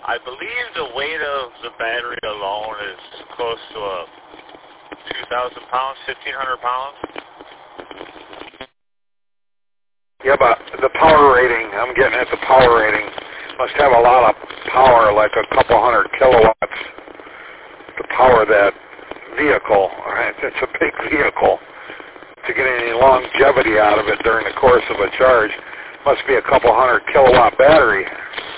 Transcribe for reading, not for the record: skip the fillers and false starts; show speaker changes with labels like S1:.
S1: I believe the weight of the battery alone is close to 2,000 pounds, 1,500 pounds.
S2: Yeah, but the power rating, I'm getting at the power rating, must have a lot of power, like a couple hundred kilowatts to power that vehicle. Right? It's a big vehicle. To get any longevity out of it during the course of a charge, must be a couple hundred kilowatt battery.